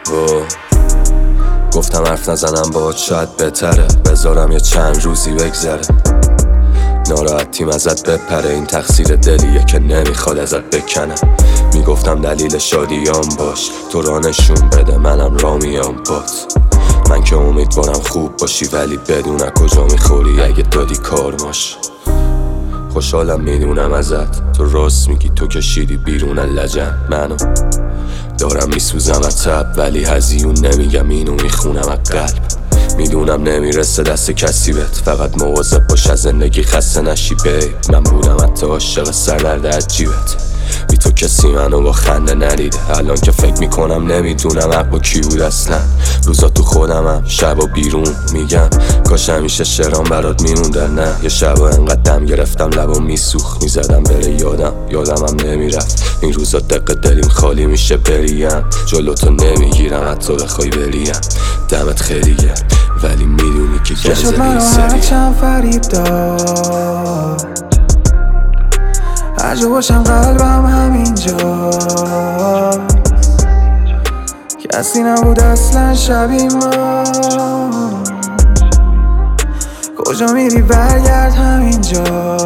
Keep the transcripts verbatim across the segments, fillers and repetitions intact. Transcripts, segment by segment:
و گفتم حرف نزنم باهات شاید بهتره، بذارم یه چند روزی بگذره، ناراحتیم ازت بپره، این تقصیر دلیه که نمیخواد ازت بکنه. میگفتم دلیل شادیام باش، تو را نشون بده منم را میام بات. من که امیدوارم خوب باشی ولی بدون کجا میخوری اگه دادی کارماش. خوشحالم میدونم ازت، تو راست میگی، تو کشیدی بیرون لجن منو. دارم میسوزم از تب ولی هزیون نمیگم، اینو میخونم از قلب. میدونم نمیرسه دست کسی بهت، فقط مواظب باش از زندگی خسته نشی بیب. من بودم حتی عاشق سردرد عجیبت، بی تو کسی منو با خنده ندیده. الان که فکر میکنم نمیدونم حق با کی بود اصلا. روزا تو خودمم، شبا بیرون میگم کاش همیشه شعرام برات میموندن. نه یه شبا انقدر دم گرفتم لبا میسوخت، میزدم بره یادم یادمم نمیرفت. این روزا دق دلیم خالی میشه بریم، جلو تو نمیگیرم حتی بخوای بریم. دمت خیلی گرد ولی میدونی که گنزه این سریه. چند فریب داد هر جا باشم قلبم همینجا، کسی نبود اصلا شبیه ما. کجا میری برگرد همینجا.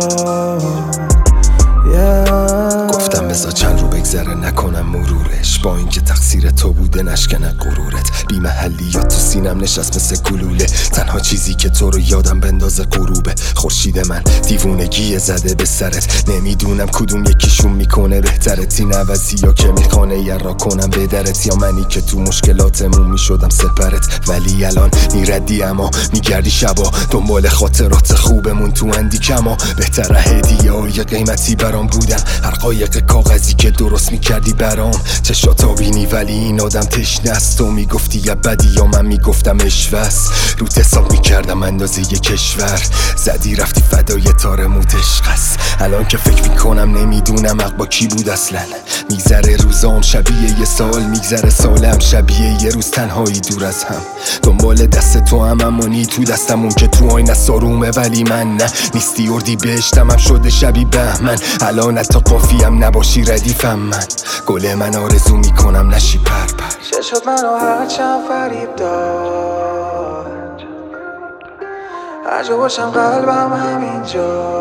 yeah. گفتم بذار چند رو بگذره نکنم مرورش، با اینکه تقصیر تو بوده نشکنه غرورت. بی محلیات تو سینم نشست مثل گلوله، تنها چیزی که تو رو یادم بندازه غروبه. خورشید من دیوونگی زده به سرت، نمیدونم کدوم یکیشون میکنه بهترت. این عوضی یا که میخوانه یه را کنم به درت، یا منی که تو مشکلاتمون میشدم سپرت. ولی الان میردی اما میگردی شبا دنبال خاطرات خوبمون تو اندی کما. بهتره هدیه های قیمتی برام بودن، هر قایق کاغذی که درست میکردی برام. چشات آبینی ولی این آدم تشنه است، تو میگفتی یه بدی یا من میگفتم اشوست. رو حساب میکردم اندازه یه کشور، زدی رفتی فدای تار موت عشق است. الان که فکر میکنم نمیدونم حق با کی بود اصلا. میگذره روزام شبیه یه سال، میگذره سالم شبیه یه روز تنهایی دور از هم. دنبال دست تو هم امانی تو دستمون که تو آینه سارومه ولی من نه. نیستی اردی بهشتم هم شده شبی بهمن، الان حتی قافیم نباشی ردیفم. من گل من آرزو میکنم نشی پر پر. چشات منو هر چند فریب داد، هر جا باشم قلبم همینجا،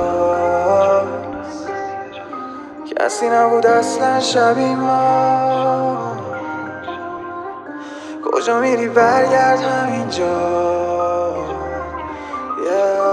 کسی نبود اصلا شبیه ما. کجا میری برگرد همینجا. yeah.